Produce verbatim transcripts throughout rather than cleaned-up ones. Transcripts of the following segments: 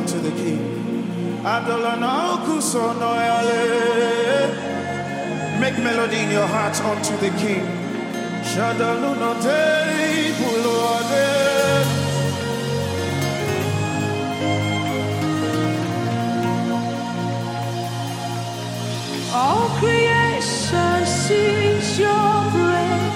unto the King. Make melody in your heart unto the King. All creation sings your praise.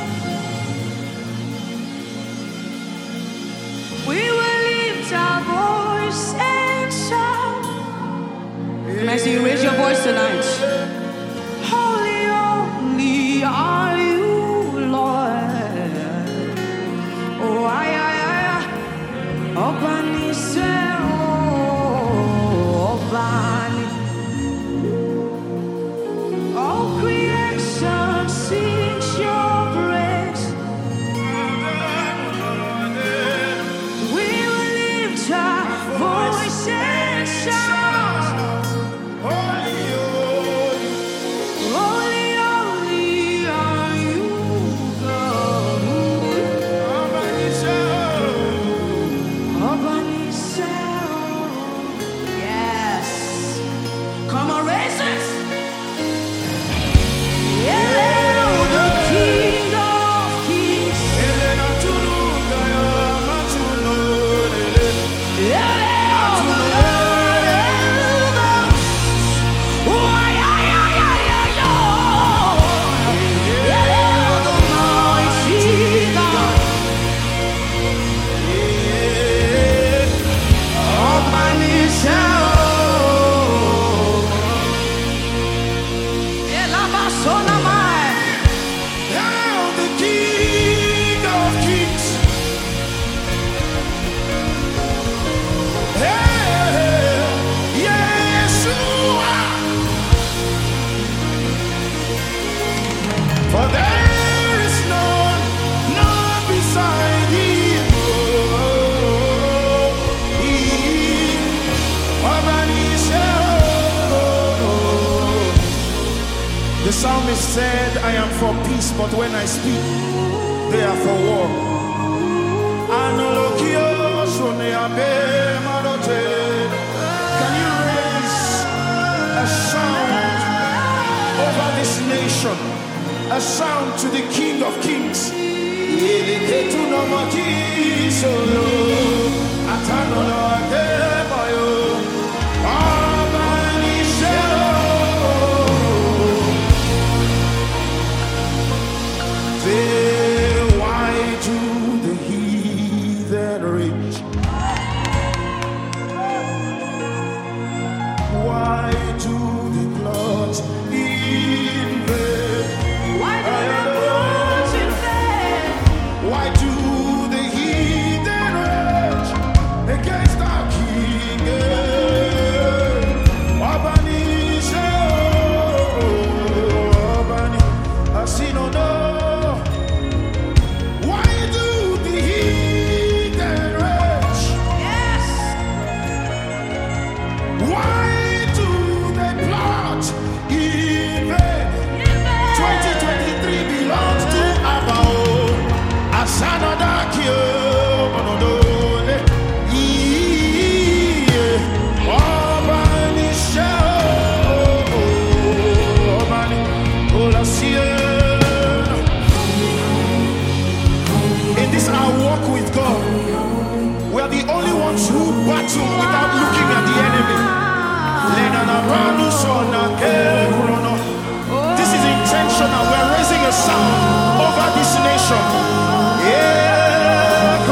We will lift our voice and shout. Can I see you raise your voice tonight? Holy, holy are you, Lord. Oh, I, I, I, Obani se, oh, Obani. All creation sings your praise. We will lift our voice and shout. Holy, holy are you, God. Yes. Come on, raise it. For there is none, none beside thee. The psalmist said, I am for peace, but when I speak, they are for war. Can you raise a sound over this nation? A sound to the King of Kings. Why do the heathen rage? Why do the clouds invade? Why do the clouds invade? Why do the heathen rage against our King? Obanisha, Obani, I see no no. Why do the heathen rage? Yes. Why do they plot invade? twenty twenty-three belongs to our own. Asanada kyo, monodole. Yeah. Obani show, Obani, Olasien. In this our walk with God, we are the only ones who battle without looking at the enemy. This is intentional. We are raising a sound over this nation. Yeah.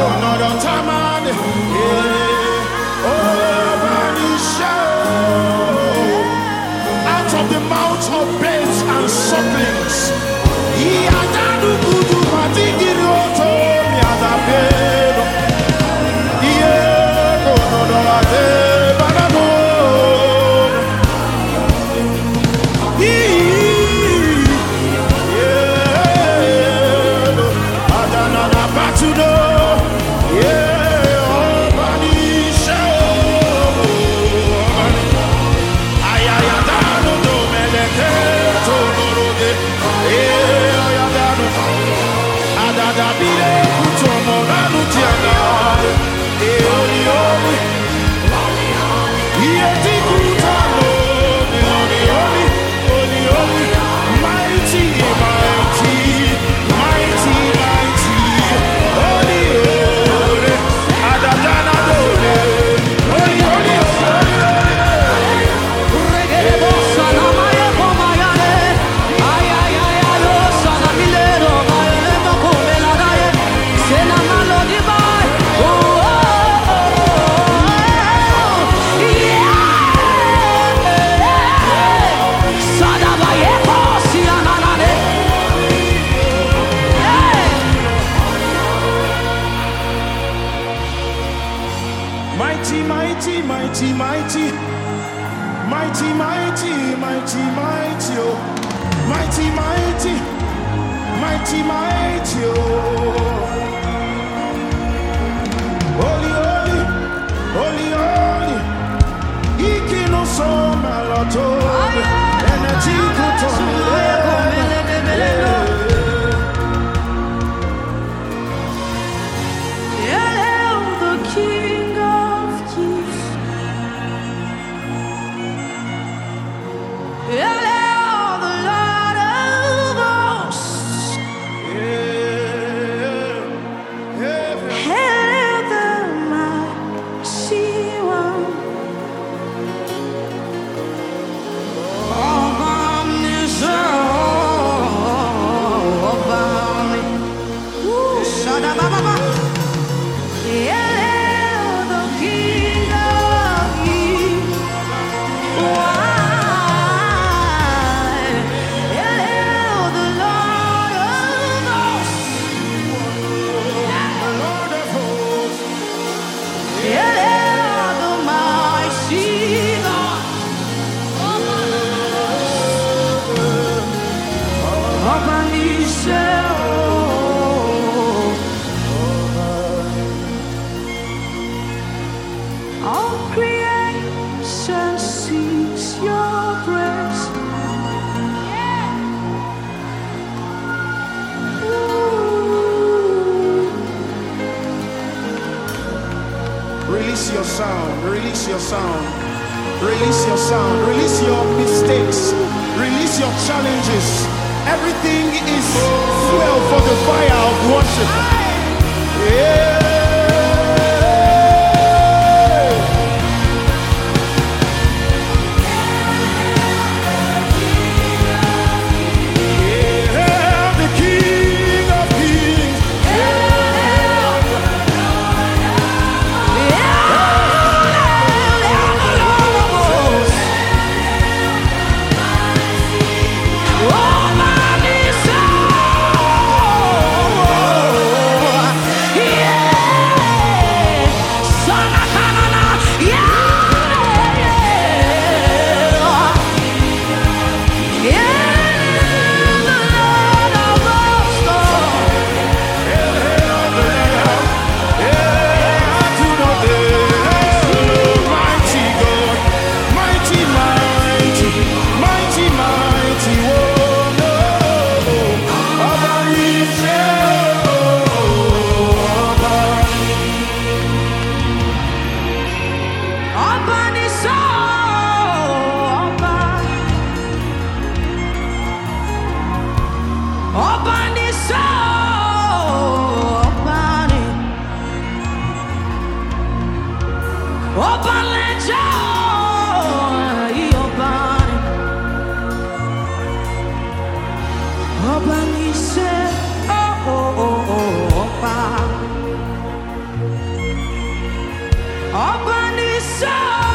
Mighty, mighty, mighty, mighty, mighty, mighty, mighty, mighty, oh, mighty, mighty, mighty, mighty, oh, holy, holy, holy, holy, Ikino so malato, energy all creation seeks your praise. Release your sound, release your sound, release your sound, release your mistakes, release your challenges. Everything is fuel for the fire of worship. Yeah. Open this up.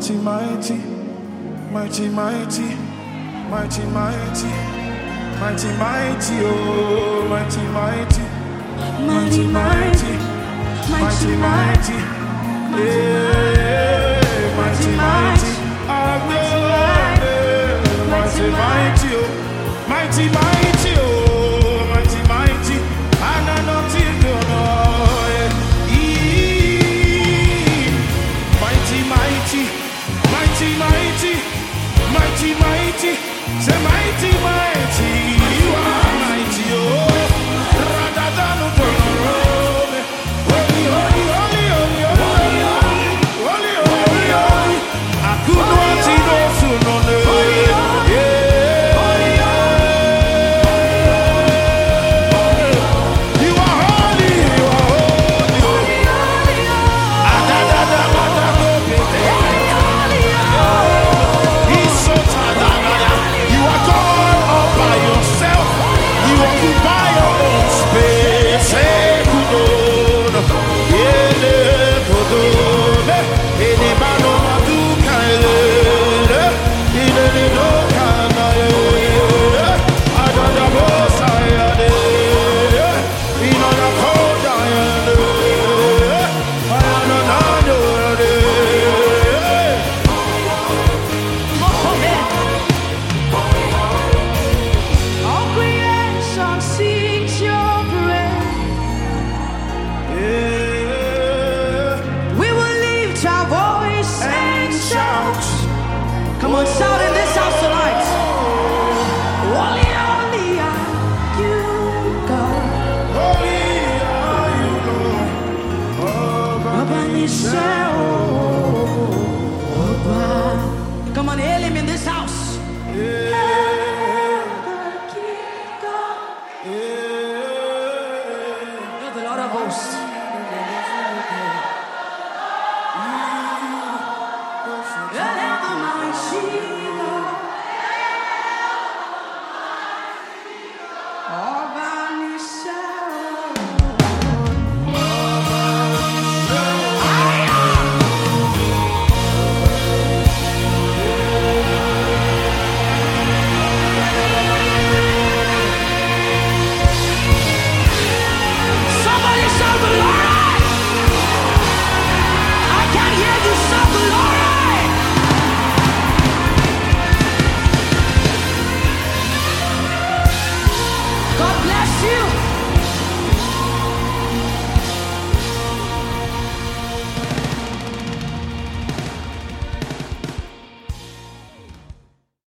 mighty, mighty, mighty, mighty, mighty, mighty, mighty, mighty, oh, mighty, mighty, mighty, mighty, mighty, mighty, yeah, mighty, mighty, mighty, mighty, mighty, oh, mighty, mighty.